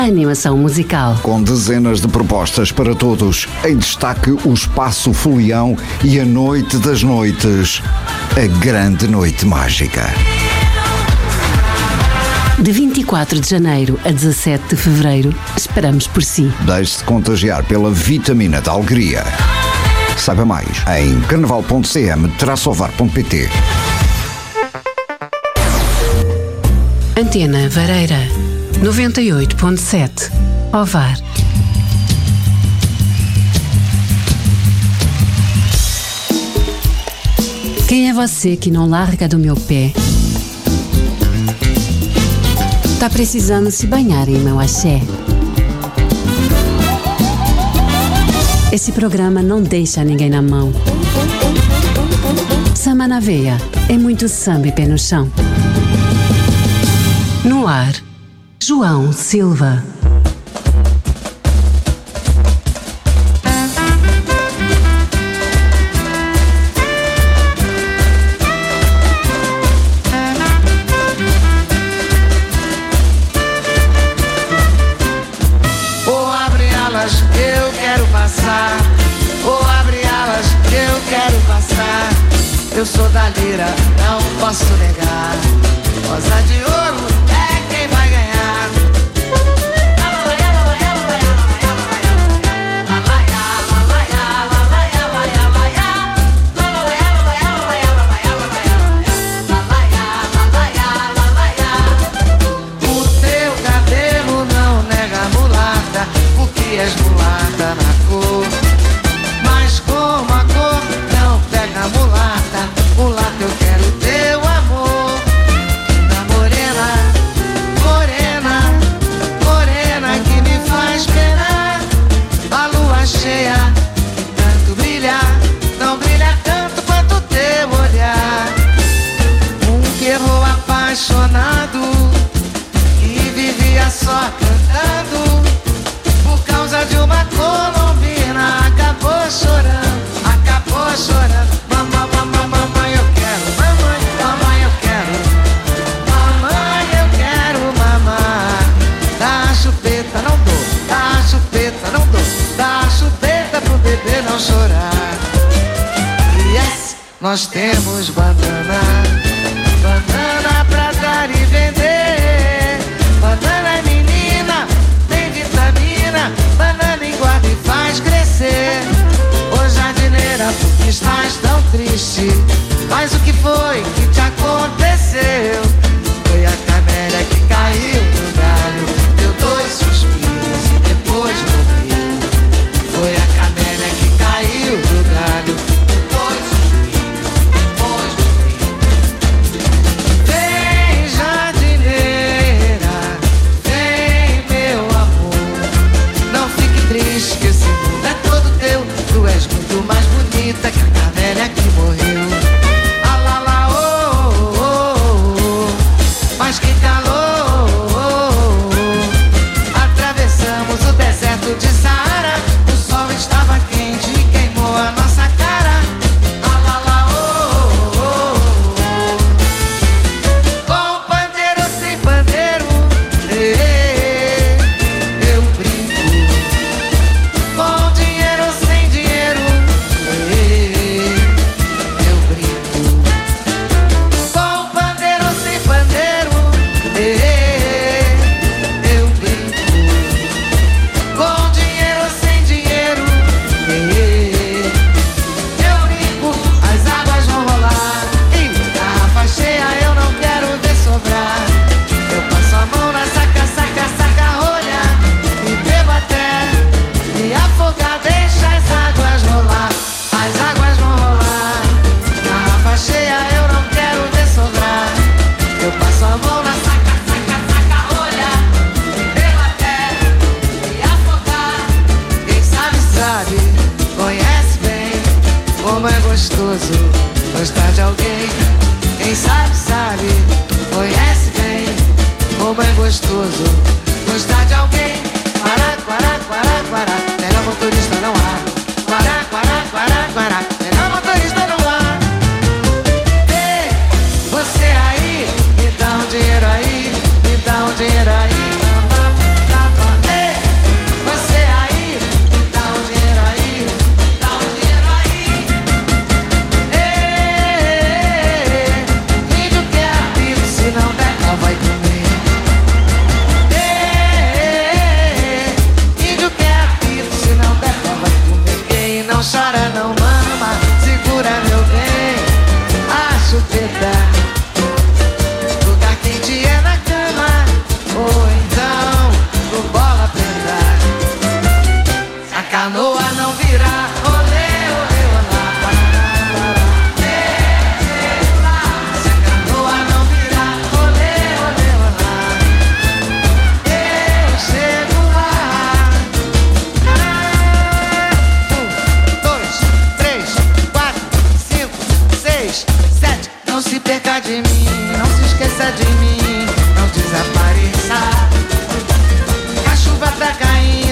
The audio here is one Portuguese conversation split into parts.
Animação musical. Com dezenas de propostas para todos. Em destaque o Espaço Folião e a Noite das Noites. A Grande Noite Mágica. De 24 de janeiro a 17 de fevereiro, esperamos por si. Deixe-se contagiar pela vitamina da alegria. Saiba mais em carnaval.cm-ovar.pt. Antena Vareira 98.7 Ovar. Quem é você que não larga do meu pé? Tá precisando se banhar em meu axé? Esse programa não deixa ninguém na mão. Samba na veia, é muito samba e pé no chão. No ar, João Silva. Ou abre alas, eu quero passar. Ou abre alas, eu quero passar. Eu sou da lira, não posso negar. Rosa de ouro é quem vai ganhar. O teu cabelo não nega mulata, porque és mulata na cor. Mas como a cor não pega mulata, mulata eu quero teu amor. Da morena, morena, morena que me faz penar. A lua cheia, tanto brilha, não brilha tanto quanto teu olhar. Um que errou apaixonado e vivia só cantando. Por causa de uma colombina, acabou chorando, acabou chorando. Mamãe, eu quero, mamãe, eu quero. Mamãe, eu quero mamar. Dá chupeta, não dou, dá chupeta, não dou. Dá chupeta pro bebê não chorar. Yes, nós temos banana, banana pra dar e vender. Banana é menina, tem vitamina. Banana engorda e faz crescer. Ô jardineira, por que estás tão triste? Mas o que foi que te aconteceu? Foi a camélia que caiu no galho, deu 2 suspiros e depois morreu. Foi a camélia que caiu no galho, deu 2 suspiros e depois morreu. Vem jardineira, vem meu amor. Não fique triste que esse mundo é todo teu. Tu és muito mais bonita que a camélia que morreu. Ah lá lá, oh, oh, oh, oh. Mas que calor, oh, oh, oh. Atravessamos o deserto de Saara. O sol estava quente e queimou a nossa cara. Ah lá lá, oh, oh, oh, oh. Com pandeiro sem pandeiro, eu brinco. Com dinheiro sem dinheiro, eu brinco. Com pandeiro sem pandeiro, eu brinco. Com dinheiro sem dinheiro, eu brinco. As águas vão rolar e garrafa cheia eu não quero ver sobrar. Eu passo a mão na saca, saca, saca rolha e bebo até me afogar, deixa as águas rolar. As águas vão rolar, garrafa cheia eu não quero ver sobrar. Eu passo a mão na saca, saca, saca rolha e bebo até me afogar. Quem sabe, sabe, conhece bem como é gostoso gostar de alguém. Quem sabe, sabe, conhece bem como é gostoso gostar de alguém. Guará, guará, guará, guará, melhor motorista não há. Guará, guará, guará, guará, melhor motorista não há. Ei, você aí, me dá um dinheiro aí, me dá um dinheiro aí.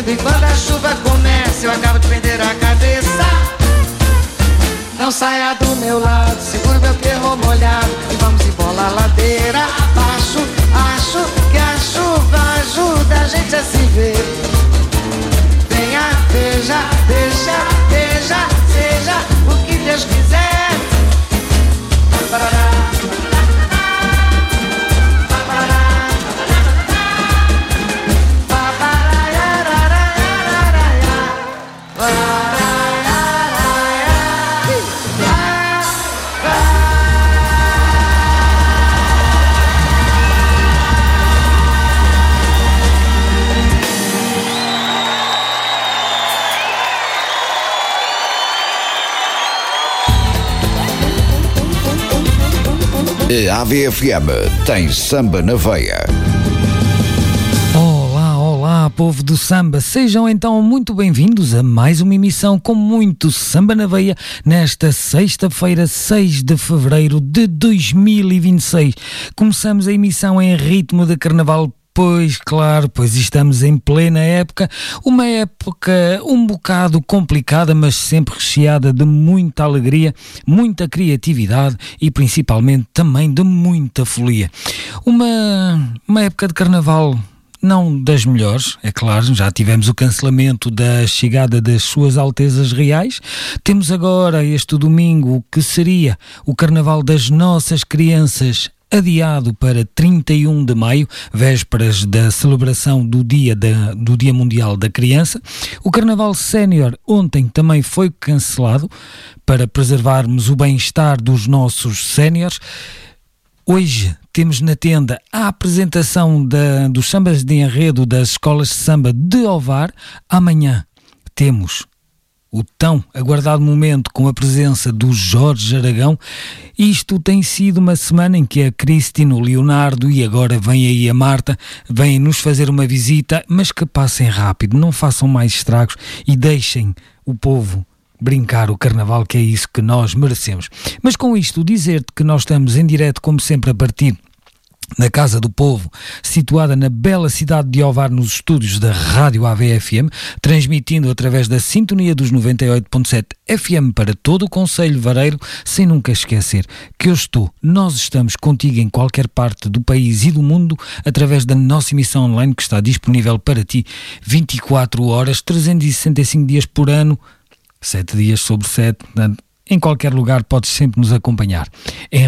E quando a chuva começa eu acabo de perder a cabeça. Não saia do meu lado, segura meu terror molhado e vamos embolar a ladeira abaixo. Acho que a chuva ajuda a gente a se ver. Venha, veja, deixa, veja, seja o que Deus quiser. Parará. A AVFM tem samba na veia. Olá, povo do samba, sejam então muito bem-vindos a mais uma emissão com muito samba na veia nesta sexta-feira, 6 de fevereiro de 2026. Começamos a emissão em ritmo de carnaval. Pois, claro, pois estamos em plena época, uma época um bocado complicada, mas sempre recheada de muita alegria, muita criatividade e principalmente também de muita folia. Uma época de carnaval não das melhores, é claro, já tivemos o cancelamento da chegada das Suas Altezas Reais, temos agora este domingo o que seria o Carnaval das Nossas Crianças, adiado para 31 de maio, vésperas da celebração do Dia Mundial da Criança. O Carnaval Sénior ontem também foi cancelado para preservarmos o bem-estar dos nossos séniores. Hoje temos na tenda a apresentação dos sambas de enredo das escolas de samba de Ovar. Amanhã temos o tão aguardado momento com a presença do Jorge Aragão. Isto tem sido uma semana em que a Cristina, o Leonardo e agora vem aí a Marta, vêm nos fazer uma visita, mas que passem rápido, não façam mais estragos e deixem o povo brincar o carnaval, que é isso que nós merecemos. Mas com isto, dizer-te que nós estamos em direto, como sempre, a partir na Casa do Povo, situada na bela cidade de Ovar, nos estúdios da Rádio AVFM, transmitindo através da sintonia dos 98.7 FM para todo o Concelho Vareiro, sem nunca esquecer que nós estamos contigo em qualquer parte do país e do mundo, através da nossa emissão online que está disponível para ti 24 horas, 365 dias por ano, 7 dias sobre 7, portanto, em qualquer lugar podes sempre nos acompanhar em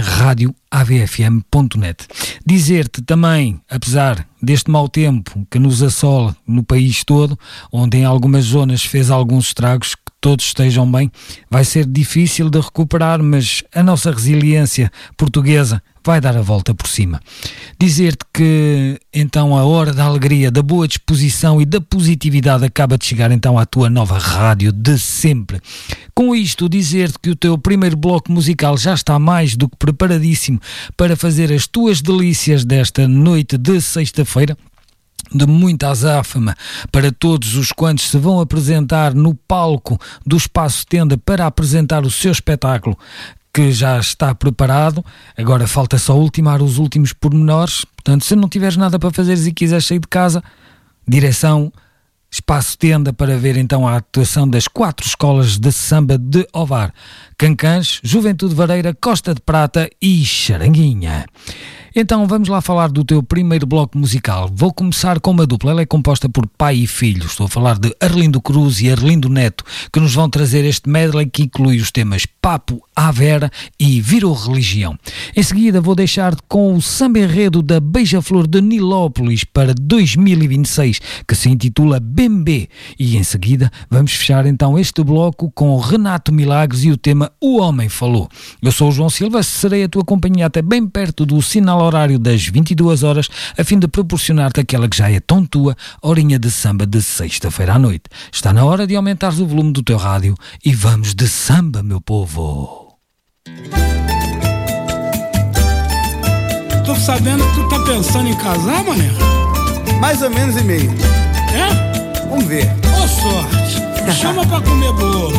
radioavfm.net. Dizer-te também, apesar deste mau tempo que nos assola no país todo, onde em algumas zonas fez alguns estragos, que todos estejam bem, vai ser difícil de recuperar, mas a nossa resiliência portuguesa vai dar a volta por cima. Dizer-te que então a hora da alegria, da boa disposição e da positividade acaba de chegar então à tua nova rádio de sempre. Com isto, dizer-te que o teu primeiro bloco musical já está mais do que preparadíssimo para fazer as tuas delícias desta noite de sexta-feira, de muita azáfama para todos os quantos se vão apresentar no palco do Espaço Tenda para apresentar o seu espetáculo, que já está preparado. Agora falta só ultimar os últimos pormenores. Portanto, se não tiveres nada para fazeres e quiseres sair de casa, direção Espaço Tenda para ver então a atuação das 4 escolas de samba de Ovar: Cancãs, Juventude Vareira, Costa de Prata e Charanguinha. Então vamos lá falar do teu primeiro bloco musical. Vou começar com uma dupla, ela é composta por pai e filho. Estou a falar de Arlindo Cruz e Arlindo Neto, que nos vão trazer este medley que inclui os temas Papo, à Vera e Virou Religião. Em seguida vou deixar-te com o samba enredo da Beija-Flor de Nilópolis para 2026, que se intitula Bembê. E em seguida vamos fechar então este bloco com Renato Milagres e o tema O Homem Falou. Eu sou o João Silva, serei a tua companhia até bem perto do sinal horário das 22 horas, a fim de proporcionar-te aquela que já é tão tua horinha de samba de sexta-feira à noite. Está na hora de aumentares o volume do teu rádio e vamos de samba, meu povo. Tô sabendo que tu tá pensando em casar, mané? Mais ou menos e meio. É? Vamos ver. Ô, sorte. Me chama pra comer bolo.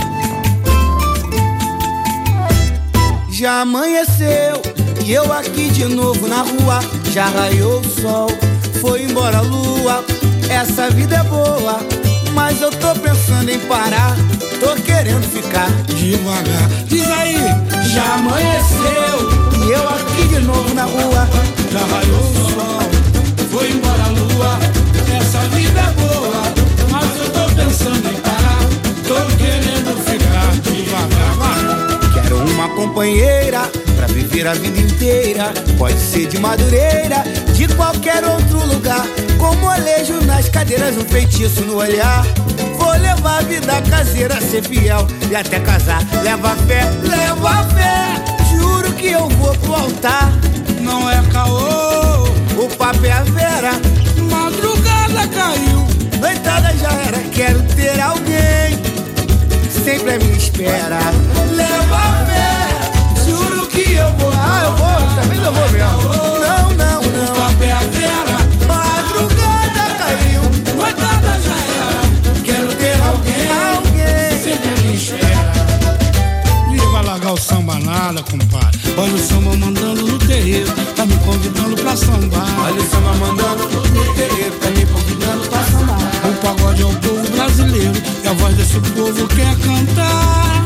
Já amanheceu e eu aqui de novo na rua. Já raiou o sol, foi embora a lua. essa vida é boa, mas eu tô pensando em parar. Tô querendo ficar devagar. Diz aí, já amanheceu e eu aqui de novo na rua. já raiou o sol, foi embora a lua. Essa vida é boa, mas eu tô pensando em parar. Tô querendo ficar devagar. Vai. Quero uma companheira pra viver a vida inteira. Pode ser de Madureira, de qualquer outro lugar, com molejo nas cadeiras, um feitiço no olhar. Vou levar a vida caseira, ser fiel e até casar. Leva fé, juro que eu vou pro altar. Não é caô, O papo é a vera, madrugada caiu. noitada já era. Quero ter alguém sempre à minha espera. Leva fé, juro que eu vou. Ah, eu vou, talvez eu vou mesmo. Não, O papel é vera, madrugada caiu, noitada já era. Quero ter alguém, sempre me espera. E vai largar o samba nada, compadre. Olha o samba mandando no terreiro, tá me convidando pra sambar. olha o samba mandando no terreiro, tá me convidando pra sambar. O pagode é o povo brasileiro e a voz desse povo quer cantar.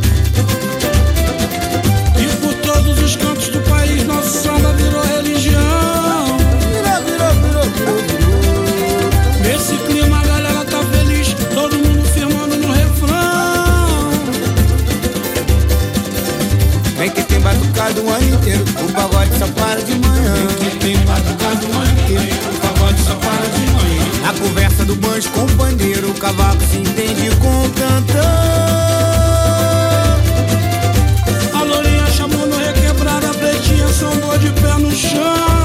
E por todos os cantos do país nosso samba virou religião. Virou. Nesse clima a galera tá feliz, todo mundo firmando no refrão. Vem que tem batucado o ano inteiro, o pagode só para de manhã. Que tem batucado o ano inteiro, o pagode só para de manhã. A conversa do banjo com o pandeiro, o cavaco se entende com o cantão. A lourinha chamou no requebrado, a pretinha sambou de pé no chão.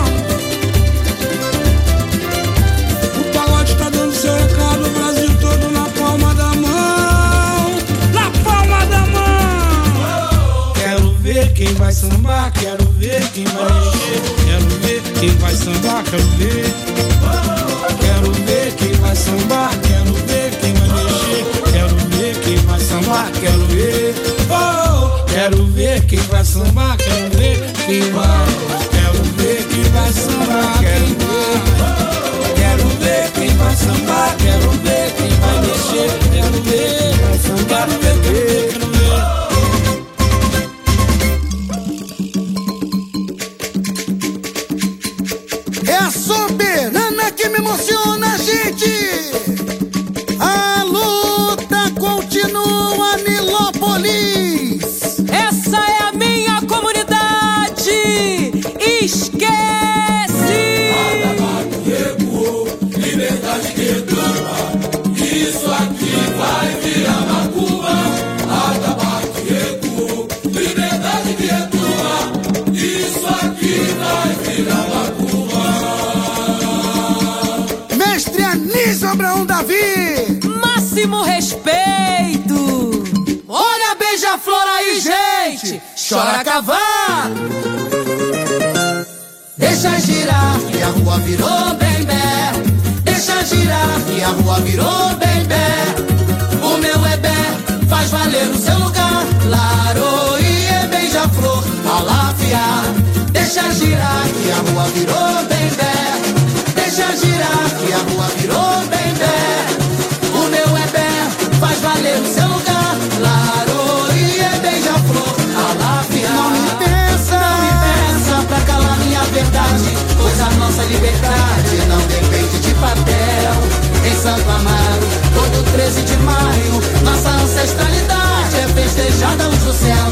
O pagode tá dando seu recado, o Brasil todo na palma da mão. Na palma da mão. Quero ver quem vai sambar, quero ver quem vai mexer. Quero ver quem vai sambar, quero ver. Quero ver quem vai sambar, quero ver quem vai mexer. Quero ver quem vai sambar, quero ver. Oh, quero ver quem vai sambar, quero ver quem vai. Quero ver quem vai sambar, quero ver. Quero ver quem vai sambar, quero ver quem vai mexer. Quero ver, quero ver, quero ver, quero ver. É a soberana que me emociona, gente. A luta continua, Nilópolis. Essa é a minha comunidade. Esquece! Liberdade que reclama, isso aqui vai virar macumba. Atabaque recuou, liberdade que reclama, isso aqui vai virar macumba. Mestre Anísio Abraão Davi. Máximo respeito. Olha a beija-flor aí, gente. Chora cavalo. Deixa girar que a rua virou bem-bé. Deixa girar que a rua virou bem-bé. O meu ebé faz valer o seu lugar. Laroie é beija-flor, alafia. Deixa girar que a rua virou bem-bé. Deixa girar que a rua virou bem-bé. O meu ebé faz valer o seu lugar. Laroie é beija-flor, alafia. Não me pensa pra calar minha verdade, pois a nossa liberdade não depende de papel. Em Santo Amaro, todo 13 de maio, nossa ancestralidade é festejada no céu.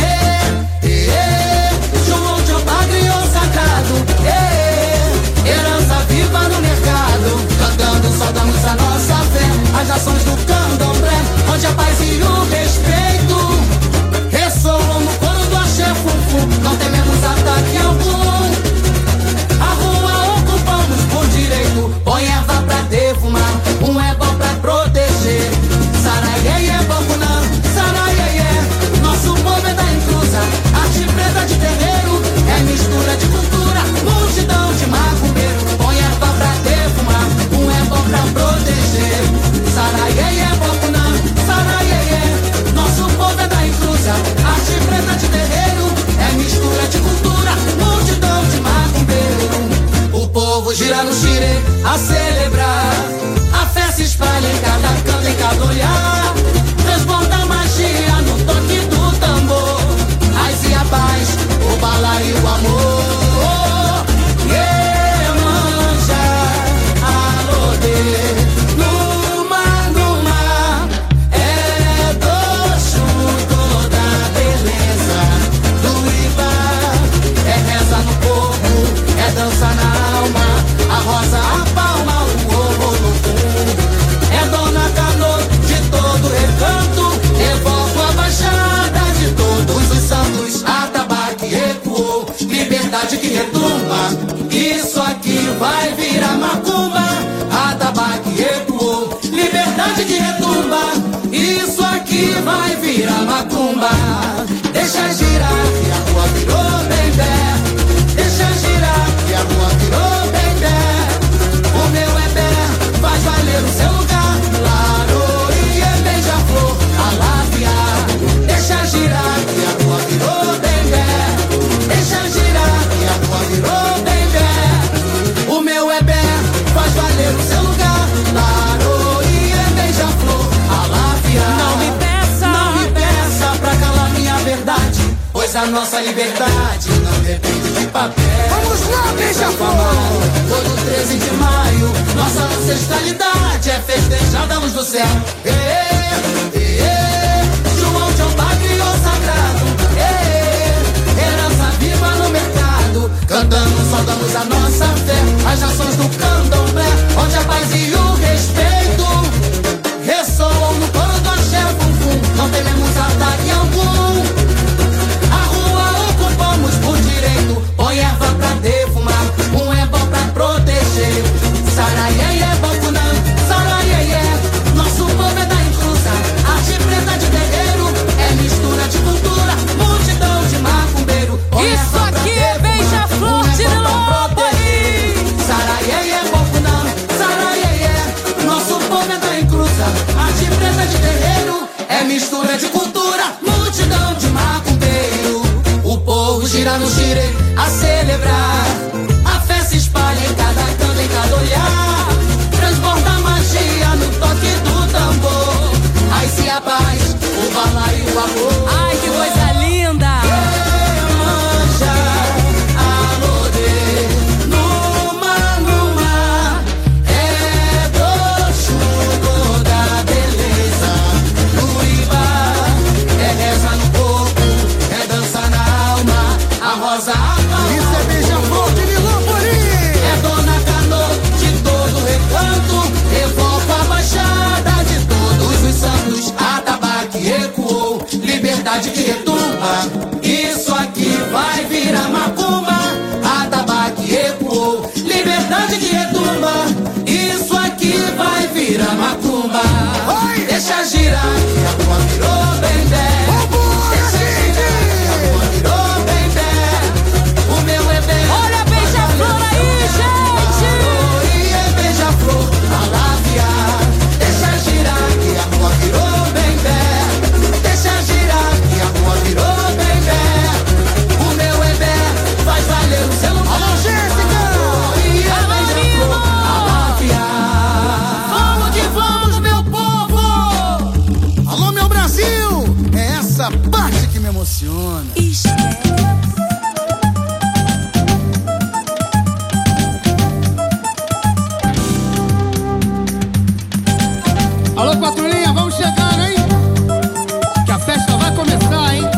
João de Padre ou sagrado, herança viva no mercado. Cantando saudamos a nossa fé, as nações do candomblé, onde a paz e o respeito ressoam no coro do axé fufu. Não tememos ataque algum. A rua ocupamos por direito. Põe erva pra defumar, um é bom pra proteger. Saraiê é bambuná, saraiê. Nosso povo é da intrusa, arte preta de terreiro. É mistura de cultura, multidão de macumbeiro. Põe erva pra defumar, um é bom pra proteger. Saraiê é bambuná, saraiê. Nosso povo é da intrusa, arte preta de terreiro. É mistura de cultura, multidão de macumbeiro. O povo gira no xirê a celebrar. a nossa liberdade não depende de papel. Vamos lá, beija-flor! Todo 13 de maio, nossa ancestralidade é festejada à luz do céu. João de Ombá criou sagrado. Herança viva no mercado, cantando, saudamos a nossa fé. As nações do candomblé, onde a paz e o respeito ressoam no coro do axé funfum. Não tememos ataque algum, a rua ocupamos por direito. Põe erva pra defumar, um é bom pra proteger. Saraiê, bocunã, saraiê, nosso povo é da inclusa. Arte preta de terreiro, é mistura de cultura, multidão de macumbeiro. Isso aqui é beija-flor de Nilópolis. Saraiê, bocunã, saraiê, nosso povo é da inclusa. Arte preta de terreiro, é mistura de cultura, multidão de macumbeiro. O povo gira no gire a celebrar, a fé se espalha em cada canto, em cada olhar. Transborda a magia no toque do tambor. Aí se a paz, o bala e o amor. Ai, que coisa linda! Manja, alodê, numa, é do chugo da beleza. Luíba, é reza no corpo, é dança na alma. A rosa, Isso é beija-flor de Nilópolis! é Dona Canô de todo recanto. Evoco a baixada de todos os santos. Atabaque ecoou, liberdade que retumba. Isso aqui vai virar macumba. Atabaque ecoou, liberdade que retumba. Isso aqui vai virar macumba. Vai! Deixa girar que a rua virou bem-bé. Deixa girar que a rua virou bem-bé. O meu é bem. Olha a beija-flor aí, gente! E é beija-flor, alaviar. Deixa girar que a rua virou bem-bé. Deixa girar que a rua virou bem-bé. O meu é bé, vai valer o seu lugar. Alô, Jéssica! E é Alô, beija-flor, Nino! alaviar. Vamos que vamos, meu povo! Alô, meu Brasil! É essa parte que me emociona. Alô, patrulhinha, vamos chegando, hein? Que a festa vai começar, hein?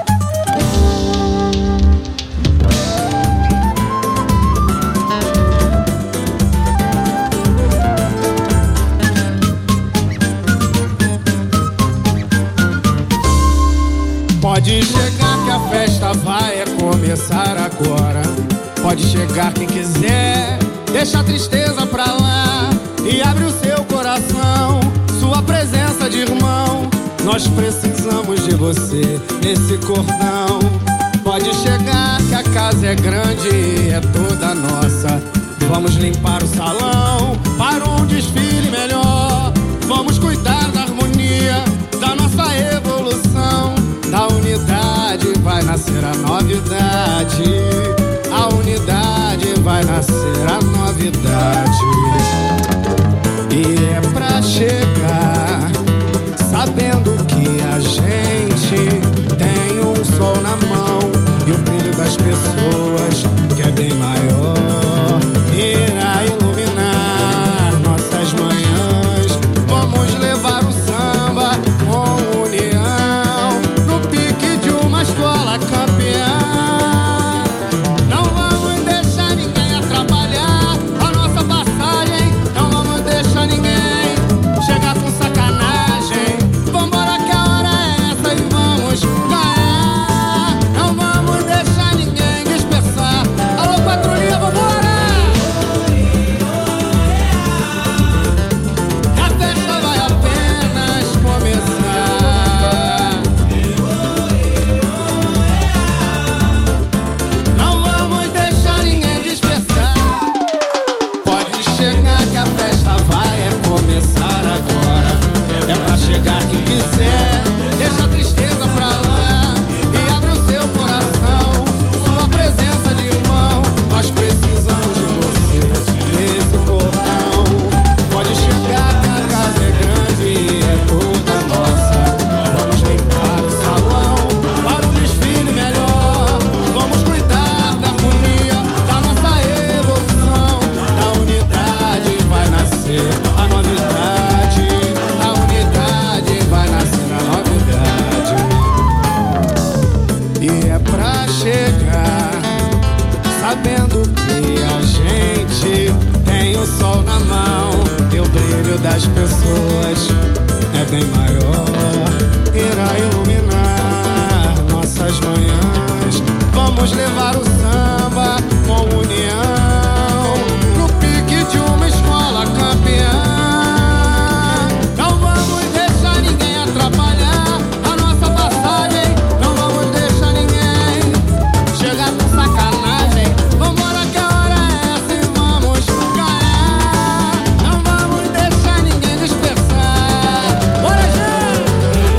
Pode chegar que a festa vai começar agora. Pode chegar quem quiser, deixa a tristeza pra lá e abre o seu coração. Sua presença de irmão, nós precisamos de você nesse cordão. Pode chegar que a casa é grande e é toda nossa. Vamos limpar o salão para um desfile melhor. Vamos cuidar da harmonia, da nossa evolução. Da unidade vai nascer a novidade. A unidade vai nascer a novidade. E é pra chegar sabendo que a gente tem um sol na mão e o brilho das pessoas que é bem maior irá iluminar nossas manhãs. Vamos levar o samba com união no pique de uma escola campeã. Não vamos deixar ninguém atrapalhar a nossa passagem. Não vamos deixar ninguém chegar com sacanagem. Vambora que a hora é essa e vamos ganhar. Não vamos deixar ninguém dispersar. Alô, patrulhinha, vambora! A festa vai apenas começar. Não vamos deixar ninguém dispersar. Pode chegar que a festa vai começar agora. É pra chegar quem quiser, deixa a tristeza pra lá e abre o seu coração. Sua presença de irmão, nós precisamos de você nesse portão. Pode chegar que a casa é grande e é toda nossa. Vamos limpar o salão para um desfile melhor. das pessoas é bem maior. Irá iluminar nossas manhãs. Vamos levar o samba com união no pique de uma escola campeã. Não vamos deixar ninguém atrapalhar a nossa passagem. Não vamos deixar ninguém chegar com sacanagem. Vambora que a hora é essa e vamos ganhar. Não vamos deixar ninguém dispersar. Bora, gente!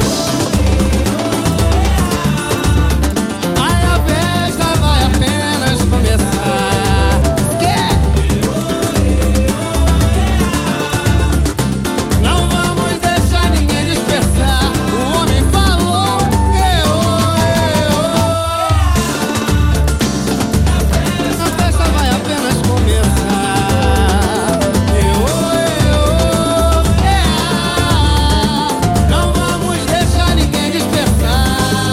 Aí a festa vai apenas começar. Não vamos deixar ninguém dispersar. O homem falou, a festa vai apenas começar. Não vamos deixar ninguém dispersar.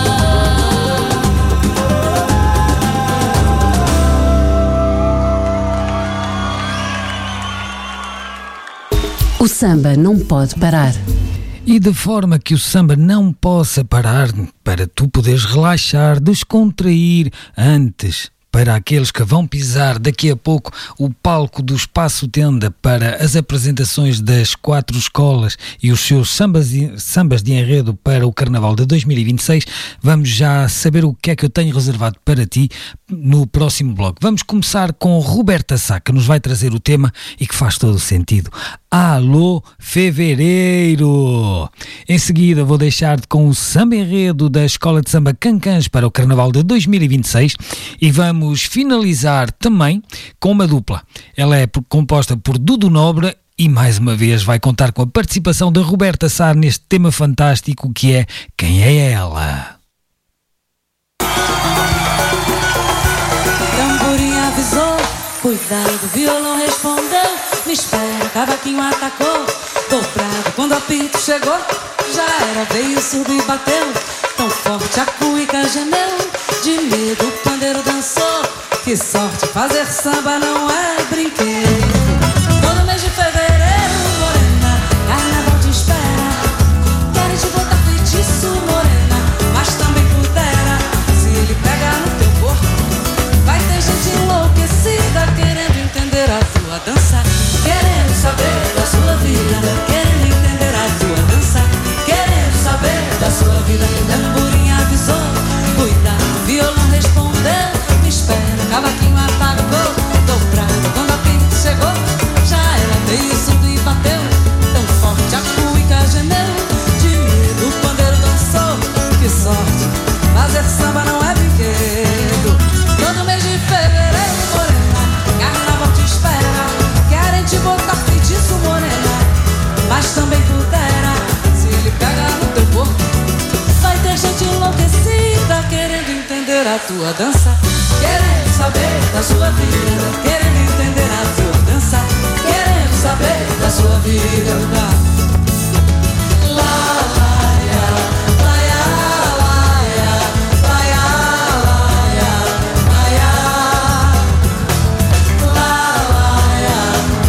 O samba não pode parar. E de forma que o samba não possa parar, para tu poderes relaxar, descontrair antes, para aqueles que vão pisar daqui a pouco o palco do Espaço Tenda para as apresentações das 4 escolas e os seus sambas de enredo para o Carnaval de 2026, vamos já saber o que é que eu tenho reservado para ti no próximo bloco. Vamos começar com Roberta Sá, que nos vai trazer o tema e que faz todo o sentido. Alô, Fevereiro! Em seguida vou deixar-te com o samba enredo da Escola de Samba Cancãs para o Carnaval de 2026 e vamos finalizar também com uma dupla. Ela é composta por Dudu Nobre e mais uma vez vai contar com a participação de Roberta Sá neste tema fantástico que é Quem é Ela? Tamborim avisou, cuidado, violão respondeu. Me espera, cavaquinho atacou. Dobrado, quando o apito chegou, já era, veio, surdo e bateu. Tão forte a cuíca gemeu, de medo o pandeiro dançou. Que sorte, fazer samba não é brinquedo. Todo mês de fevereiro, morena, carnaval te espera. Querem te botar feitiço, morena, mas também pudera. Se ele pegar no teu corpo, vai ter gente enlouquecida querendo entender a tua dança, querendo saber da sua vida, querendo entender a tua dança, querendo saber da sua vida. Tamborim avisou, cuidado, violão respondeu. Me espera, cavaquinho apagou. Dobrado, quando a pinta chegou, já era, veio, surdo e bateu. Tão forte a cuíca gemeu, de medo o pandeiro dançou. Que sorte, fazer samba não é brinquedo. Todo mês de fevereiro, morena, carnaval te espera. Querem te botar feitiço, morena, mas também pudera. Se ele pegar no teu corpo, vai ter gente enlouquecida querendo entender a tua dança, querendo saber da sua vida, querendo entender a tua dança, querendo saber da sua vida. Lá, lá, ya, lá, ya, lá, ya, lá, ya, lá, ya, lá, ya.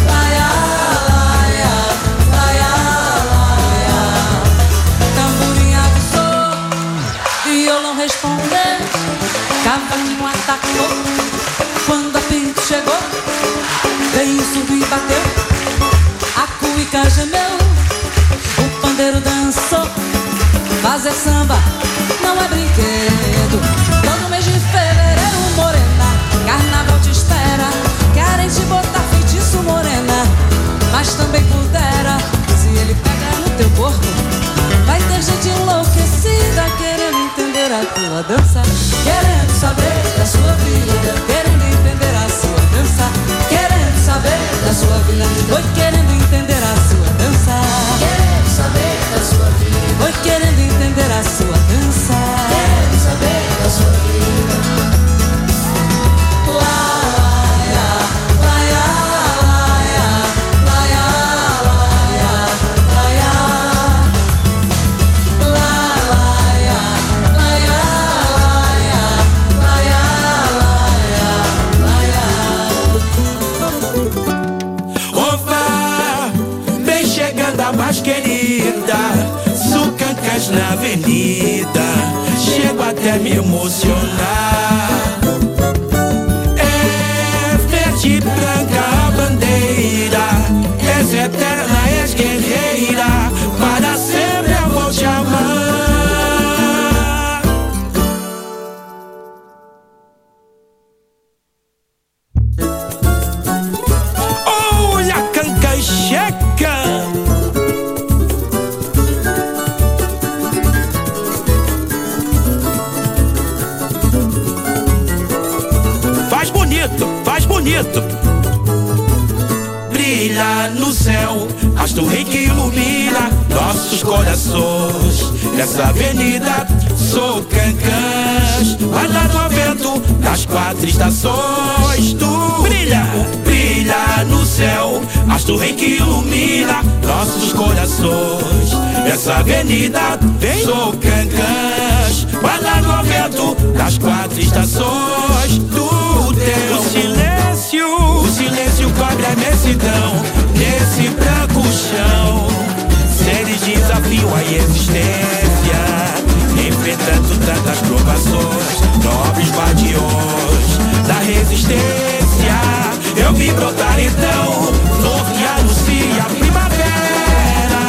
Tamborim avisou, violão respondeu, cavaquinho atacou. Quando a pinto chegou, veio, surdo e bateu. A cuíca gemeu, o pandeiro dançou. Fazer samba não é brinquedo. Todo mês de fevereiro, morena, carnaval te espera. Querem te botar feitiço, morena, mas também pudera. Se ele pegar no teu corpo, vai ter gente enlouquecida querendo entender a tua dança, querendo saber da sua vida, querendo entender a sua dança, querendo saber da sua vida. Oi, querendo entender a sua dança, querendo saber da sua vida. Oi, querendo entender a sua dança, querendo saber da sua vida. Oh, banda mais querida, Sucancas na avenida, chego até me emocionar. É verde e branca a bandeira, és eterna, és guerreira, para sempre eu vou te amar. Brilha no céu, as torres que ilumina nossos corações. Nessa avenida, Sucancas, vai lá no vento das 4 estações. Tu brilha, brilha no céu, as torres que ilumina nossos corações. Nessa avenida, Sucancas, vai lá no vento das 4 estações. Tu teu o silêncio cobre a imensidão nesse branco chão. Seres desafiam a existência, enfrentando tantas provações. Nobres guardiões da resistência, eu vi brotar então flor que anuncia a primavera.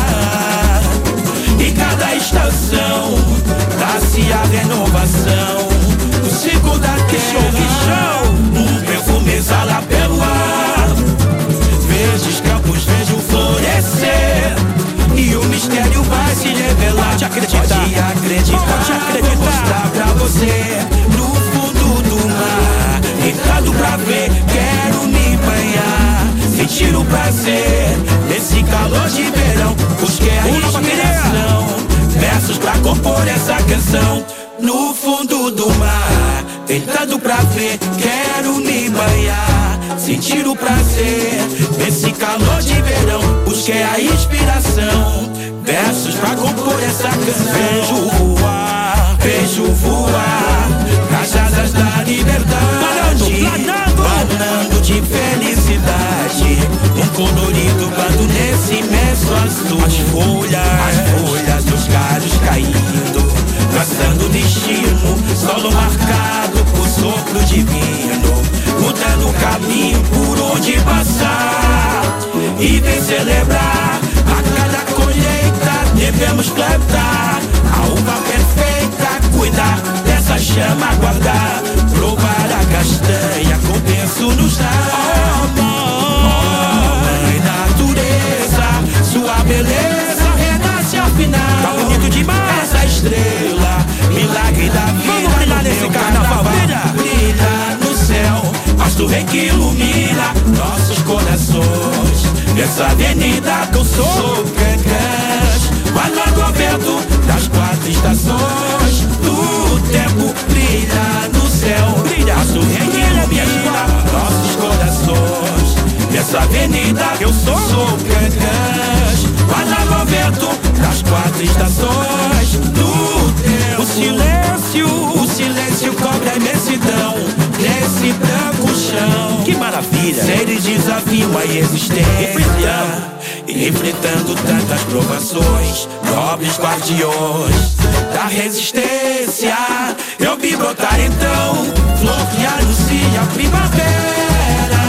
E cada estação dá-se a renovação do ciclo da terra. Um perfume exala pelo ar, verdes campos vejo florescer, e o mistério vai se revelar. Pode acreditar, vou mostrar pra você. No fundo do mar, entrando pra ver, quero me banhar, sentir o prazer desse calor de verão. Busquei a inspiração, versos pra compor essa canção. No fundo do mar, tentando pra ver, quero me banhar, sentir o prazer desse calor de verão. Busquei a inspiração, versos pra compor essa canção. Vejo voar nas asas da liberdade, planando de felicidade, um colorido bando nesse imenso azul. As folhas dos galhos caindo, traçando o destino, solo marcado por sopro divino, mudando o caminho por onde passar. E vem celebrar a cada colheita, devemos plantar a uva perfeita, cuidar dessa chama, guardar, provar a castanha, com penso nos dá. Oh, mãe natureza, sua beleza renasce afinal. Tá bonito demais essa estrela, milagre da vida. Vamos brilhar nesse carnaval, brilha no céu, as torres que ilumina nossos corações. Nessa avenida que eu sou Sucancas, vai lá no vento das 4 estações. Do tempo brilha no céu, as torres que ilumina nossos corações. Nessa avenida que eu sou Sucancas, vai lá no vento das 4 estações. Do tempo o silêncio cobre a imensidão nesse branco chão. Que maravilha! Seres desafiam a existência, enfrentando tantas provações. Nobres guardiões da resistência, eu vi brotar então flor que anuncia a primavera.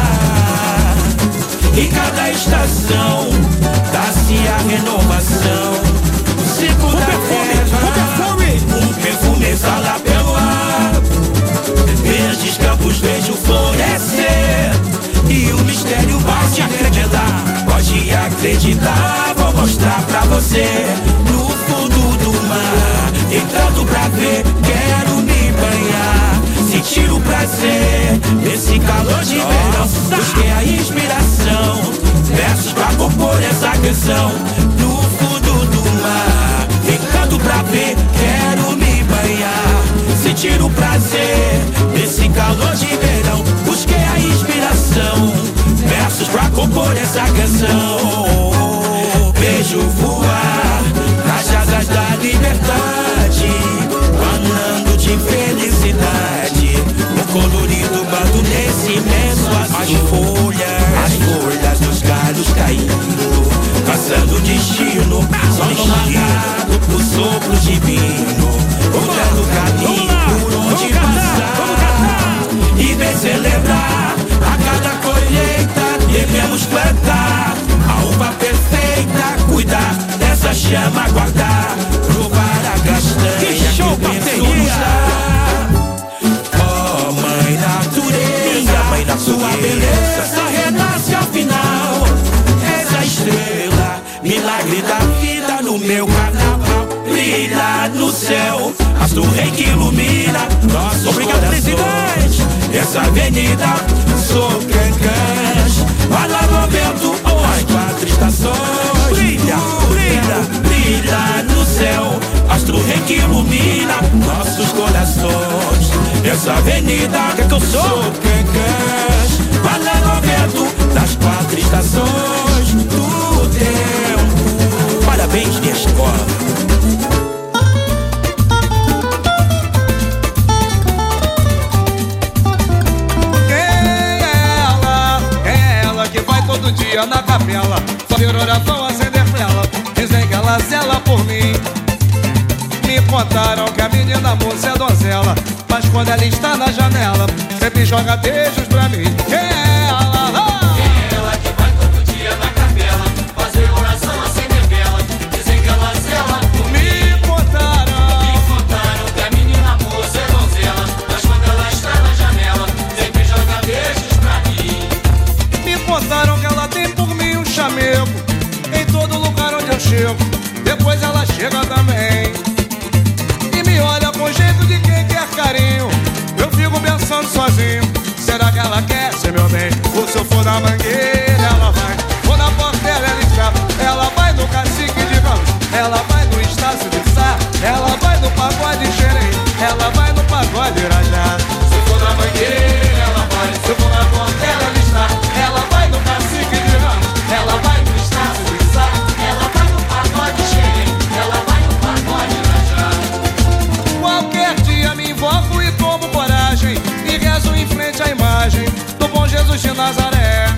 E cada estação dá-se a renovação, o ciclo da terra, um perfume exala pelo ar. Verdes campos vejo florescer, e o mistério vai se acreditar. Pode acreditar, vou mostrar pra você. No fundo do mar, entrando pra ver, quero me banhar, sentir o prazer desse calor de verão. Busquei a inspiração, versos pra compor essa canção. No fundo do mar, entrando pra ver, quero me banhar, sentir o prazer desse calor de verão. Busquei a inspiração, versos pra compor essa canção. Vejo voar nas asas da liberdade, planando de felicidade, um colorido bando nesse imenso azul. As folhas dos galhos caindo, força do destino, sono marcado por sopro divino, mostrando o caminho por onde passar e bem celebrar a cada colheita. Devemos plantar a uva perfeita, cuidar dessa chama, guardar, provar a castanha que o berço nos dá. Ó mãe natureza, sua beleza renasce ao final. És a estrela, milagre da vida no meu carnaval. Brilha no céu, astro rei que ilumina nossos corações. Essa avenida, sou Cancãs, Alô vento, as 4 estações. Brilha, brilha, brilha no céu, astro rei que ilumina nossos corações. Essa avenida, que eu sou Cancãs, Alô vento das 4 estações do tempo. Parabéns, minha escola. Todo dia na capela, só vir oração acender vela. Dizem que ela zela por mim. Me contaram que a menina moça é donzela, mas quando ela está na janela, sempre joga beijos pra mim. Quem é ela? Quem é ela que vai todo dia na capela, fazer oração acender vela? Dizem que ela zela por mim. Me contaram que a menina moça é donzela, mas quando ela está na janela, sempre joga beijos pra mim. Me contaram que ela tem por mim um chamego em todo lugar onde eu chego. Depois ela chega também e me olha com jeito de quem quer carinho. Eu fico pensando sozinho, será que ela quer ser meu bem? Ou se eu for na mangueira ela vai, vou na Portela ela está. Ela vai no Cacique de Ramos, ela vai no Estácio de Sá, ela vai no Pagode Xerém, ela vai no Pagode Irajá. Se eu for na mangueira ela vai, se eu for na Portela ela está. Ela vai no Cacique de Ramos, ela vai no Estácio de Sá, ela vai no Pagode Xerém, ela vai no Pagode Irajá. Qualquer dia me invoco e tomo coragem e rezo em frente à imagem do bom Jesus de Nazaré.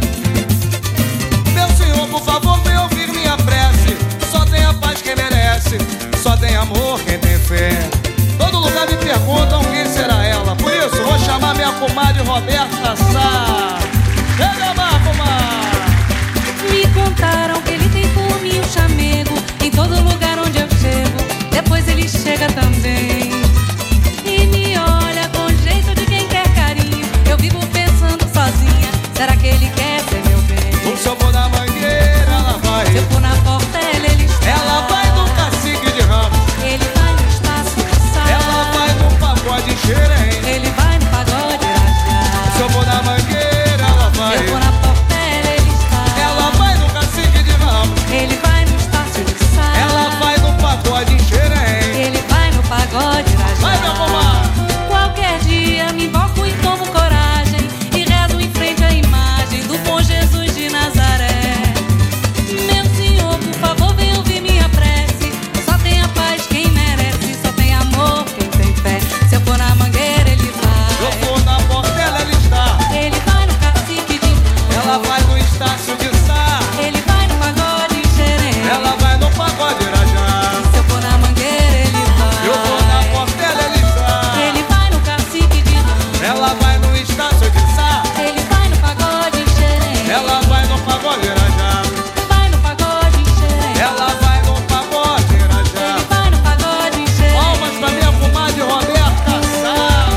Meu Senhor, por favor, vem ouvir minha prece. Só tem a paz quem merece, só tem amor quem tem fé. Todo lugar me perguntam quem será ela, por isso vou chamar minha comadre Roberta Sá. Chega, Marcomar! Me contaram que ele tem por mim um chamego em todo lugar onde eu chego. Depois ele chega também e me olha com jeito de quem quer carinho. Eu vivo pensando sozinha, será que ele quer ser meu bem? Se eu for na mangueira ela vai, se eu for na Portela ele está. Ela vai no Cacique de Ramos, ele vai no Estácio de Sá, ela vai no Pagode Xerém, ele vai no Pagode Irajá. Se eu for na mangueira ela vai, se eu for na Portela ele está. Ela vai no Cacique de Ramos, ele vai no Estácio de Sá, ela vai no Pagode Xerém, ele vai no Pagode Irajá. Vai, meu pomar! Qualquer dia me invoco e tomo coragem e rezo em frente à imagem do bom Jesus de Nazaré. Meu Senhor, por favor, vem ouvir minha prece. Só tem a paz quem merece, só tem amor quem tem fé. Se eu for na mangueira ele vai, se eu for na Portela ele está. ele vai no Cacique de Ramos, ela vai no Estácio de Sá, ele vai no Pagode Xerém, ela vai no Pagode Irajá. se eu for na mangueira ele vai, eu vou na Portela ele está. ele vai no Cacique de Ramos, ela vai no Estácio de Sá, ele vai no Pagode Xerém, ela vai no Pagode Irajá. vai no Pagode Xerém, Ela vai no Pagode Irajá. ele vai no Pagode Xerém. Palmas pra minha comadre Roberta Sá.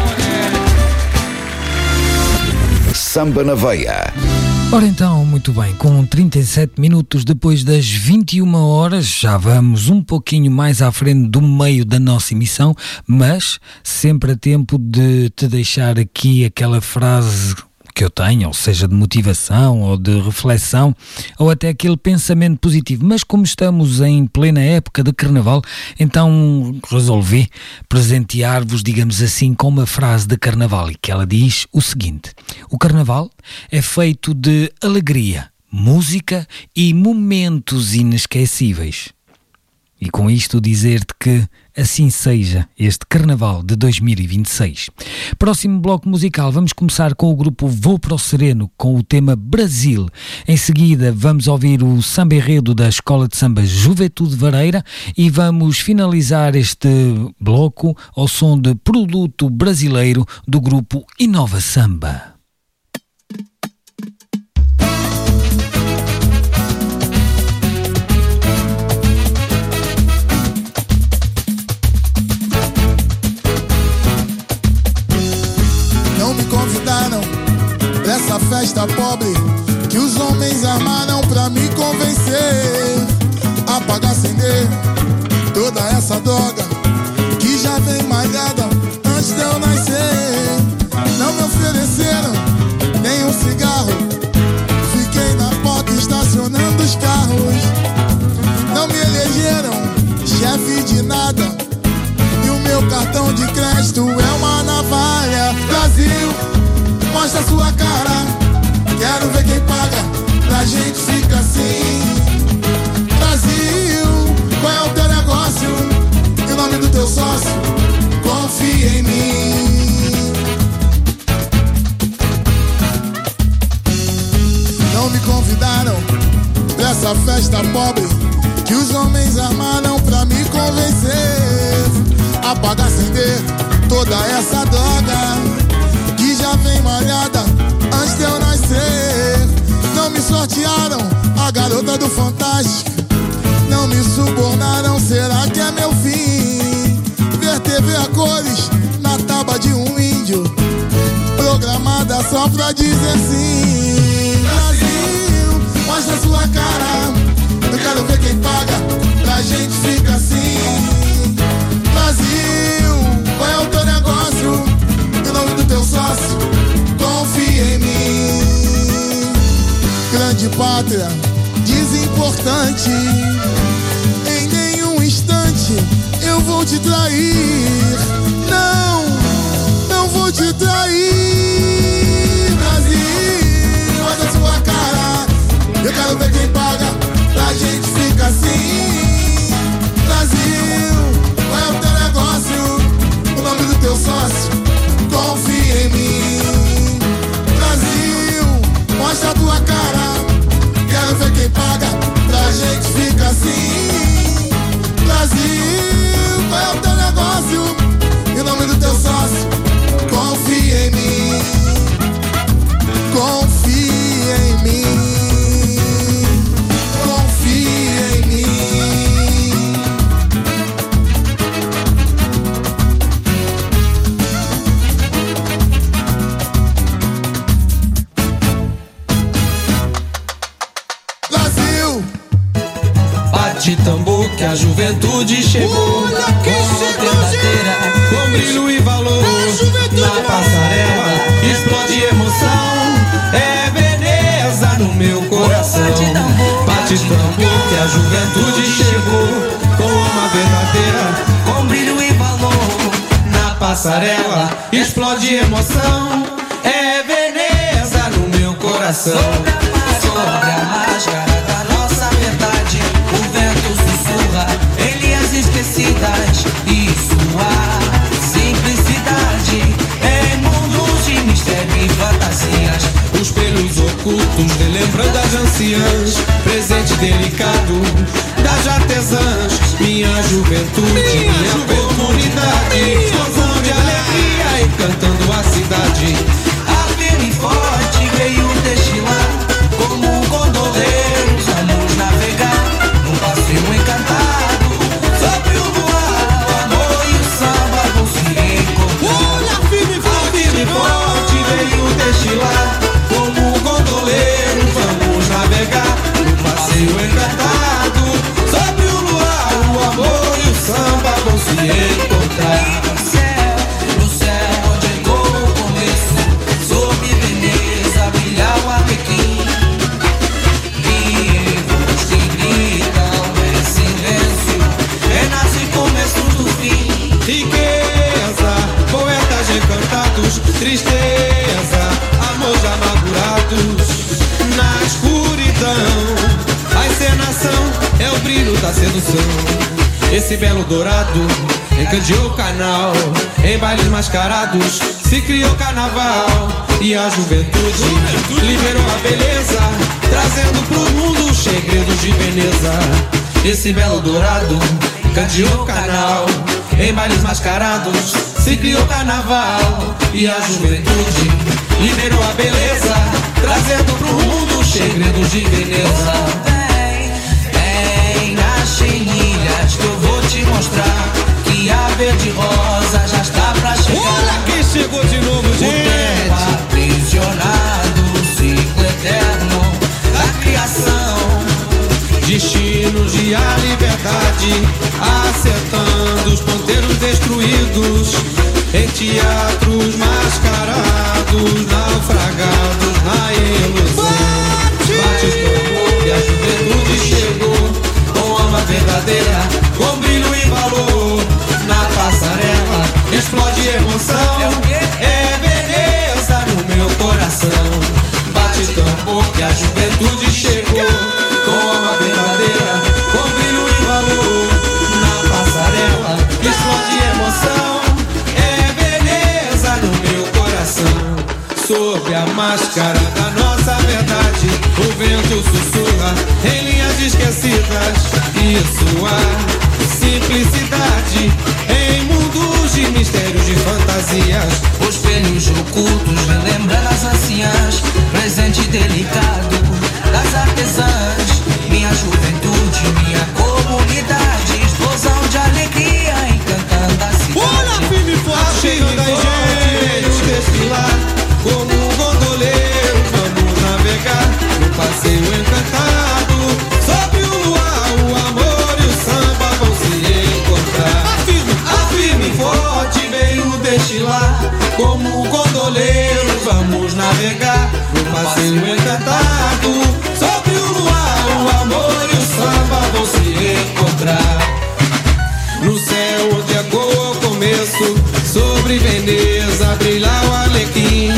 Samba na Veia. Ora então, muito bem, com 37 minutos depois das 21 horas, já vamos um pouquinho mais à frente do meio da nossa emissão, mas sempre a tempo de te deixar aqui aquela frase que eu tenho, ou seja, de motivação ou de reflexão, ou até aquele pensamento positivo. Mas como estamos em plena época de Carnaval, então resolvi presentear-vos, digamos assim, com uma frase de Carnaval, e que ela diz o seguinte: o Carnaval é feito de alegria, música e momentos inesquecíveis. E com isto dizer-te que assim seja este Carnaval de 2026. Próximo bloco musical, vamos começar com o grupo Vou para o Sereno, com o tema Brasil. Em seguida vamos ouvir o samba enredo da Escola de Samba Juventude Vareira e vamos finalizar este bloco ao som de Produto Brasileiro do grupo Inova Samba. Não me convidaram pra essa festa pobre que os homens armaram pra me convencer. Apagar, acender toda essa droga que já vem malhada antes de eu nascer. Não me ofereceram nem um cigarro, fiquei na porta estacionando os carros. Não me elegeram chefe de nada e o meu cartão de crédito é uma navalha. Brasil, mostra sua cara, quero ver quem paga, pra gente fica assim. Brasil, qual é o teu negócio e o nome do teu sócio? Confia em mim. Não me convidaram pra essa festa pobre que os homens armaram pra me convencer. Apagar, acender toda essa droga que já vem malhada antes de eu nascer. Não me sortearam a garota do Fantástico, não me subornaram, será que é meu fim? Ver TV a cores na tábua de um índio, programada só pra dizer sim. Brasil, mostra sua cara, eu quero ver quem paga, pra gente fica assim. Brasil, qual é o teu negócio e o nome do teu sócio? Confia em mim. Grande pátria, desimportante, em nenhum instante eu vou te trair. Não, não vou te trair. Brasil, olha sua cara, eu quero ver quem paga, pra gente fica assim. Brasil, qual é o teu negócio, o nome do teu sócio? Confia em mim. Brasil, mostra a tua cara, quero ver quem paga, pra gente fica assim. Brasil, qual é o teu negócio e o nome do teu sócio? Confia em mim. Confia em mim. Confia em mim. Brasil, bate tambor que a juventude chegou. olha quem chegou, verdadeira, com brilho e valor. Na passarela explode emoção, é beleza no meu coração. Bate tambor que a juventude chegou, com uma verdadeira, com brilho e valor. Na passarela explode emoção, é beleza no meu coração. Sobre a máscara da nossa verdade, o vento sussurra em linhas esquecidas e sua simplicidade em mundos de mistério e fantasias. Os pelos ocultos relembrando as anciãs, presente delicado das artesãs. Minha juventude, minha comunidade, som de alegria encantando a cidade. A firme e forte veio destilar, como gondoleiros vamos navegar num passeio encantado. Sobre o luar, o amor e o samba vão se encontrar. Olha, firme e forte veio destilar, como gondoleiros vamos navegar num passeio encantado. Sobre o luar, o amor e o samba vão se encontrar. No céu onde chegou o começo, sob Veneza brilhar o Arlequim. E rosto e gritam em silêncio, renasce começo do fim. Riqueza, poetas encantados, tristeza, amores amargurados. Na escuridão, a encenação é o brilho da sedução. Esse belo dourado encandeou o canal. Em bailes mascarados se criou carnaval. E a juventude liberou a beleza, trazendo pro mundo os segredos de Veneza. Esse belo dourado encandeou o canal. Em bailes mascarados se criou carnaval. E a juventude liberou a beleza, trazendo pro mundo os segredos de Veneza. Vem nas ilhas que eu vou te mostrar que a verde rosa já está pra chegar. Olha quem chegou de novo, gente! O tempo aprisionado, ciclo eterno da criação. Destinos e a liberdade, acertando os ponteiros destruídos. Em teatros mascarados, naufragados na ilusão. Bate o tambor e a juventude chegou, com alma verdadeira, com brilho e valor. Na passarela explode emoção, é beleza no meu coração. Bate tambor que a juventude chegou, com alma verdadeira, com brilho e valor. Na passarela explode emoção, é beleza no meu coração. Sob a máscara da nossa verdade, o vento sussurra em linhas esquecidas. E sua simplicidade em mundos de mistérios, de fantasias. Os espelhos ocultos relembrando as anciãs, presente delicado das artesãs. Minha juventude, minha comunidade, explosão de alegria encantando a cidade. Olha, firme e forte, chegando aí, gente, desfilar como um gondoleiro, vamos navegar no passeio encantado. Sob o luar, o amor e o samba vão se encontrar. Afirme e forte veio destilar como um gondoleiro, vamos navegar no passeio encantado. Sob o luar, o amor e o samba vão se encontrar. No céu onde ecoa o começo, sobre Veneza brilha o Arlequim.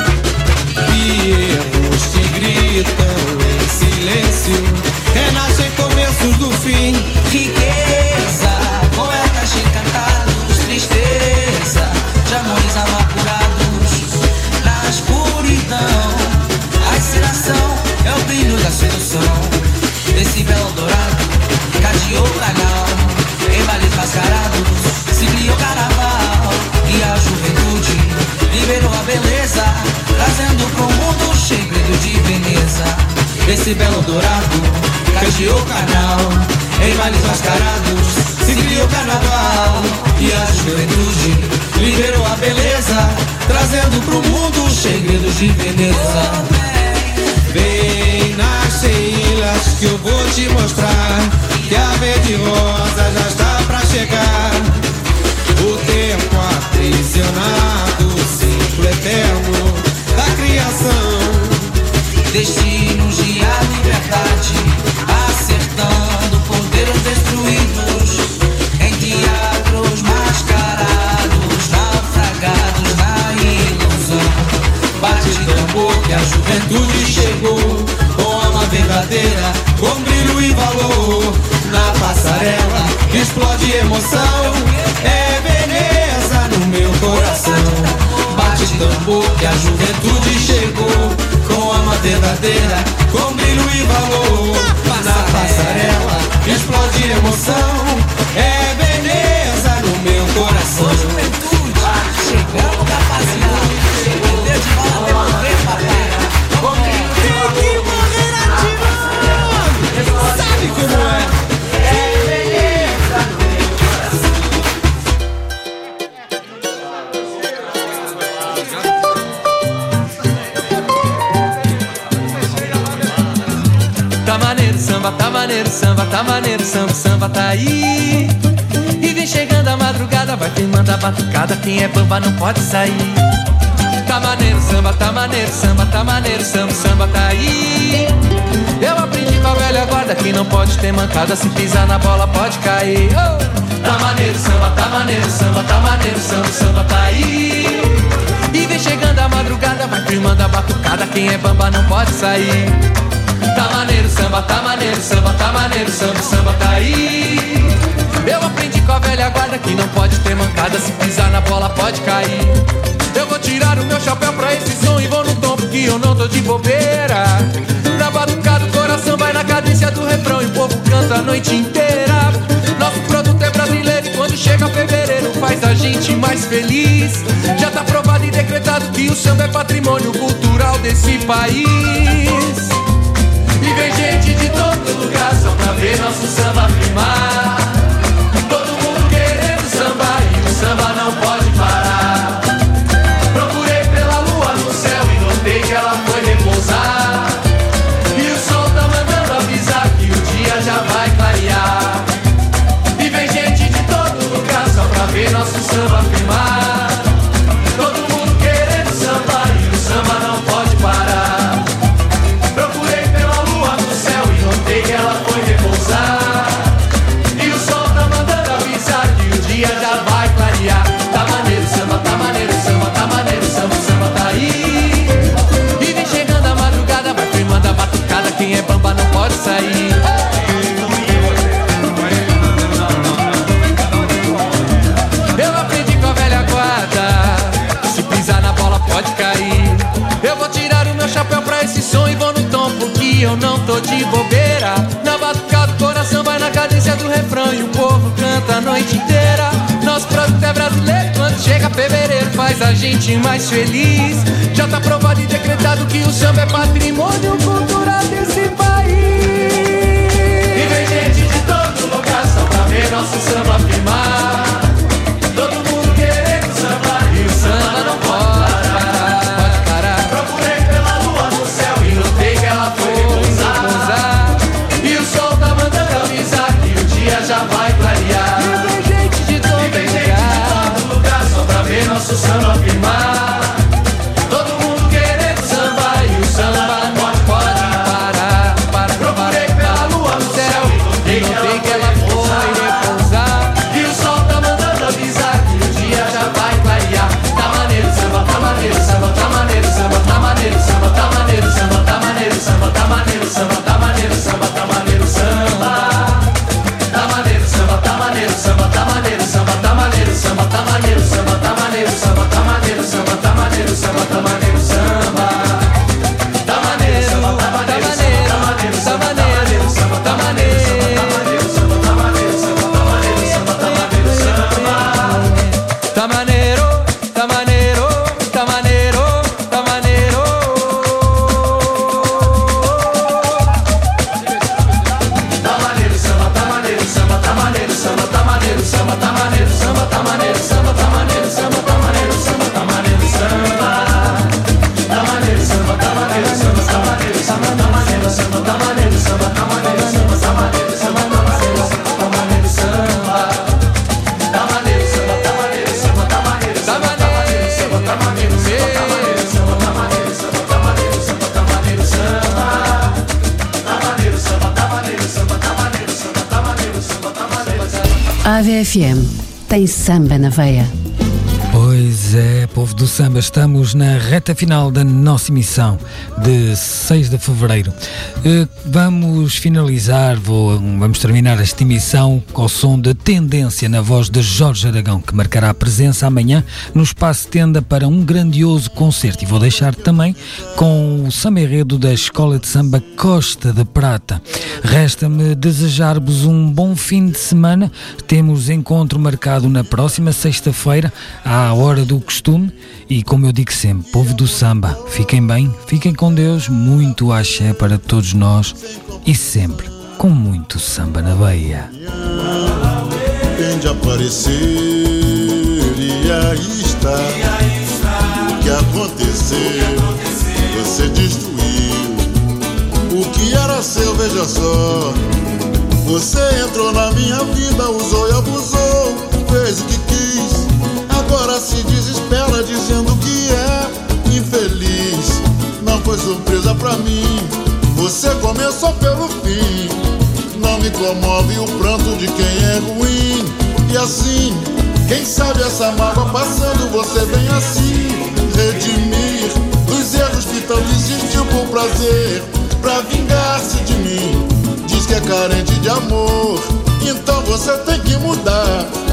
Pierros que gritam em silêncio, renascem começos do fim. Riqueza, poetas encantados, tristeza de amores amargurados. Na escuridão, a encenação é o brilho da sedução. Esse belo dourado cadeou o canal. Em bailes mascarados se criou carnaval. E a juventude liberou a beleza, trazendo pro mundo o segredo de Veneza. Esse belo dourado cadeou o canal. Em bailes mascarados se criou carnaval. E a juventude liberou a beleza, trazendo pro mundo os segredos de Veneza. Vem nas ilhas que eu vou te mostrar que a verde rosa já está pra chegar. O tempo aprisionado, o ciclo eterno da criação. Destinos e a liberdade, acertando ponteiros destruídos. Em teatros mascarados, naufragados na ilusão. Bate tambor que a juventude chegou, com alma verdadeira, com brilho e valor. Na passarela explode emoção, é beleza no meu coração. Bate tambor que a juventude chegou, com alma verdadeira, com brilho e valor. Na passarela explode emoção, é beleza no meu coração. Juventude, chegou da rapaziada, chegou de bola até morrer, papai. Tem que morrer atirando, sabe como é? Tá maneiro samba, tá maneiro samba, tá maneiro samba, samba tá aí. E vem chegando a madrugada, vai firmando a batucada, quem é bamba não pode sair. Tá maneiro samba, tá maneiro samba, tá maneiro samba, samba tá aí. Eu aprendi com a velha guarda que não pode ter mancada, se pisar na bola pode cair. Oh! Tá maneiro samba, tá maneiro samba, tá maneiro samba, samba tá aí. E vem chegando a madrugada, vai firmando a batucada, quem é bamba não pode sair. Tá maneiro samba, tá maneiro samba, tá maneiro samba, samba tá aí. Eu com a velha guarda que não pode ter mancada, se pisar na bola pode cair. Eu vou tirar o meu chapéu pra esse som e vou no tom porque eu não tô de bobeira. Na batucada o coração vai na cadência do refrão e o povo canta a noite inteira. Nosso produto é brasileiro e quando chega fevereiro faz a gente mais feliz. Já tá provado e decretado que o samba é patrimônio cultural desse país. E vem gente de todo lugar só pra ver nosso samba firmar. Todo mundo querendo sambar e o samba não pode parar. Procurei pela lua no céu e notei que ela foi repousar. E o sol tá mandando avisar que o dia já vai clarear. E vem gente de todo lugar só pra ver nosso samba firmar. Todo mundo querendo sambar e o samba não pode parar. Procurei pela lua no céu e notei que ela foi repousar. E o sol tá mandando avisar que o dia já vai clarear. Tá maneiro o samba, tá maneiro o samba, tá maneiro o samba, o samba tá aí. E vem chegando a madrugada, vai firmando a batucada, quem é bamba não pode sair. Eu aprendi com a velha guarda, se pisar na bola pode cair. Eu vou tirar o meu chapéu pra esse som e vou no tom porque eu não tô de bobeira. Na batucada o coração vai na cadência do refrão e o povo canta a noite inteira. Nosso produto é brasileiro, quando chega fevereiro faz a gente mais feliz. Já tá provado e decretado que o samba é patrimônio cultural desse país. E vem gente de todo lugar só pra ver nosso samba firmar. Todo mundo querendo sambar e o samba não pode parar. Procurei pela lua no céu e notei que ela foi repousar. E o sol tá mandando avisar que o dia já vai clarear. E vem gente de todo lugar só pra ver nosso samba firmar. Todo mundo querendo sambar e o samba não pode parar. Procurei pela lua no céu e notei que ela foi repousar. E o sol tá mandando avisar que o dia já vai clarear. Tá maneiro samba, tá maneiro samba, tá maneiro samba, tá maneiro samba, tá maneiro samba, tá maneiro samba, tá maneiro samba, tá maneiro samba, tá maneiro samba. Tá maneiro samba, tá maneiro samba, tá maneiro samba, tá maneiro samba, tá maneiro samba, tá maneiro samba, tá maneiro samba, tá maneiro samba, tá maneiro samba. Tá maneiro samba, tá maneiro samba, tá maneiro samba, tá maneiro samba, tá maneiro samba, tá maneiro samba, tá maneiro samba, tá maneiro samba. Tá maneiro, tá maneiro, tá maneiro, tá maneiro. Tá maneiro samba, tá maneiro samba, tá maneiro samba, tá maneiro samba, tá maneiro samba, tá maneiro samba, tá maneiro samba, tá maneiro samba, tá maneiro samba. Tá maneiro samba, tá maneiro samba, tá maneiro samba, tá maneiro samba, tá maneiro samba, tá maneiro samba, tá maneiro samba, tá maneiro samba, tá maneiro samba. Tá maneiro samba, tá maneiro samba, tá maneiro samba, tá maneiro samba, tá maneiro samba, tá maneiro samba, tá maneiro samba, tá maneiro samba, tá maneiro samba. Tá maneiro samba, tá maneiro samba, tá maneiro samba, tá maneiro samba, tá maneiro samba. AVFM tem samba na veia. Pois é, povo do samba, estamos na reta final da nossa emissão de 6 de fevereiro. Vamos finalizar, vamos terminar esta emissão com o som de Tendência na voz de Jorge Aragão, que marcará a presença amanhã no Espaço Tenda para um grandioso concerto. E vou deixar também com o samba enredo da Escola de Samba Costa de Prata. Resta-me desejar-vos um bom fim de semana. Temos encontro marcado na próxima sexta-feira, à hora do costume, e como eu digo sempre, povo do samba, fiquem bem, fiquem com Deus, muito axé para todos nós e sempre com muito samba na veia. Tem de aparecer e aí está. O que aconteceu, você destruiu. O que era seu, veja só. Você entrou na minha vida, usou e abusou, fez o que quis. Agora se desespera dizendo que é infeliz. Não foi surpresa pra mim, você começou pelo fim. Não me comove o pranto de quem é ruim. E assim, quem sabe essa mágoa passando, você vem assim redimir dos erros que tanto insistiu por prazer, pra vingar-se de mim. Diz que é carente de amor, então você tem que mudar.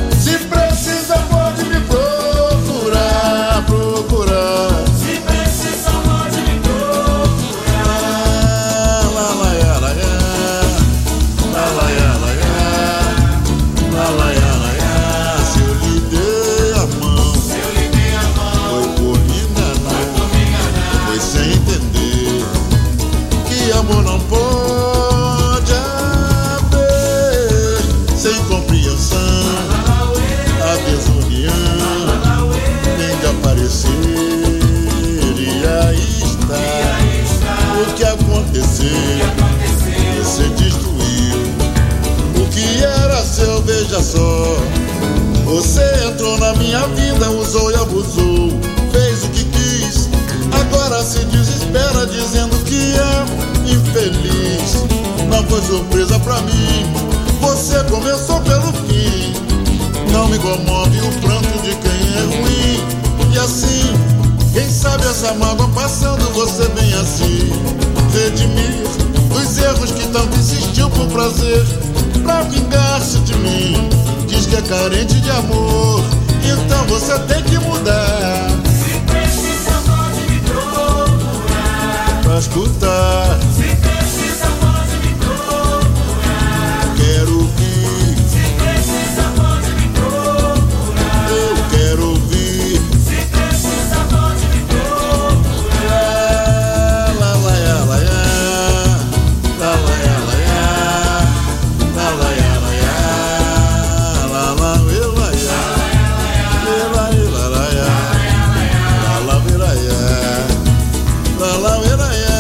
sem compreensão, a desunião tem de aparecer. E aí está o que aconteceu. Você destruiu o que era seu, veja só. Você entrou na minha vida, usou e abusou, fez o que quis, agora se desespera dizendo que é infeliz. Não foi surpresa pra mim, você começou pelo fim. Não me comove o pranto de quem é ruim. E assim, quem sabe essa mágoa passando, você vem assim redimir os erros que tanto insistiu por prazer, pra vingar-se de mim. Diz que é carente de amor, então você tem que mudar. Se precisa pode me procurar pra escutar. Se precisa pode me procurar. Quero ouvir. Se precisa pode me procurar. Eu quero ouvir. Se precisa pode me procurar. La la ya la ya, la la ya la ya, la la ya la ya, la la la ya, la la la ya, la la la ya, la la la ya.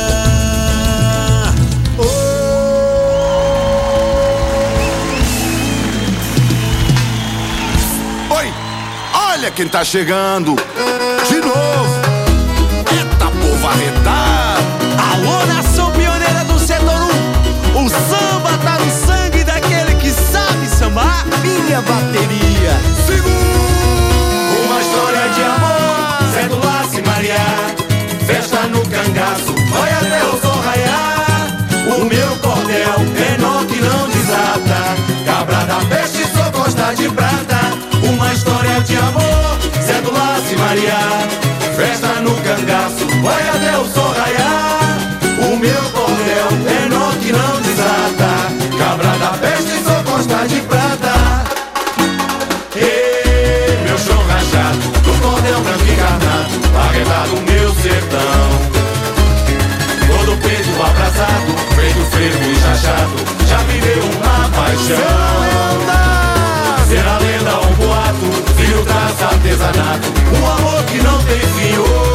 Oi, olha quem tá chegando de novo. Eita, povo arretado. Alô, nação pioneira do setor 1. O samba tá no sangue daquele que sabe sambar. Minha bateria. Uma história de amor, Zé do Laço e Maria. Festa no cangaço, vai até o sol raiar. O meu cordel é nó que não desata. Cabra da peste só gosta de prata. Uma história de amor, Zé do Laço e Maria. Festa no cangaço, vai até o sol raiar. O meu cordel é nó que não desata. Cabra da peste só gosta de prata. Ei, meu chão rachado, do cordel branco encarnado, arredado meu sertão. Todo peito abraçado, feito frevo e chachado, já viveu uma paixão. Ser a lenda, um boato, filho traça artesanato, um amor que não tem fim.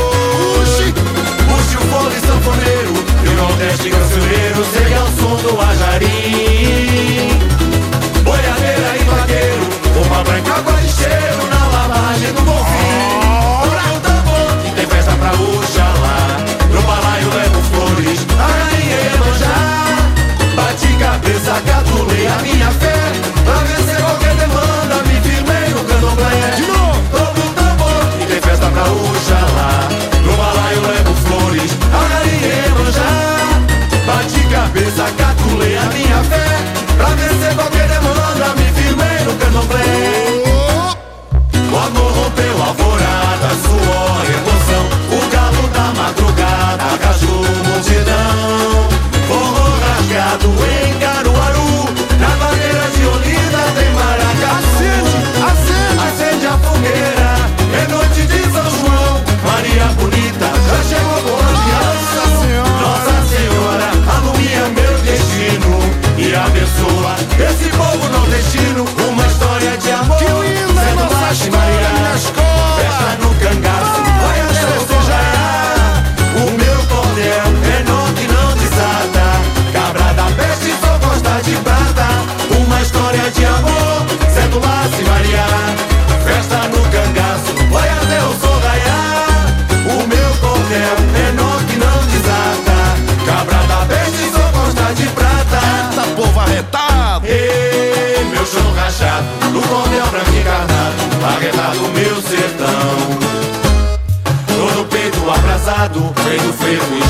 Puxe o fole sanfoneiro e o nordeste cancioneiro segue ao som do ajarim. Boiadeira e vaqueiro, roupa branca, água de cheiro na lavagem do Bonfim. Toca o tambor e tem festa pra Oxalá. No balaio levo flores, a rainha Iemanjá. Bati cabeça, catulei a minha fé, pra vencer qualquer demanda, me firmei no candomblé. De novo! Toca o tambor e tem festa pra Oxalá. No balaio levo flores, a rainha Iemanjá. Bati cabeça, catulei a minha fé, pra vencer qualquer demanda, me firmei no candomblé. O amor rompeu a alvorada, suor e emoção. O galo da madrugada cachou multidão. Forró rasgado em Caruaru, na bandeira de Olinda tem maracatu. Acende a fogueira, é noite de São João. Maria bonita já chegou com aliança. Nossa Senhora alumia meu destino e abençoa esse povo nordestino. Uma história de amor, Zé do Laço e Maria. Festa no cangaço, vai até o sol raiar. O meu cordel é nó que não desata. Cabra da peste só gosta de prata. Uma história de amor, Zé do Laço e Maria. Festa no cangaço, vai até o sol raiar. O meu cordel é nó que não desata. Cabra da peste só gosta de prata. Eita, povo arretado. Ei, meu chão rachado, no cordel branco encarnado, arredado meu sertão. Todo peito abrasado, feito frevo e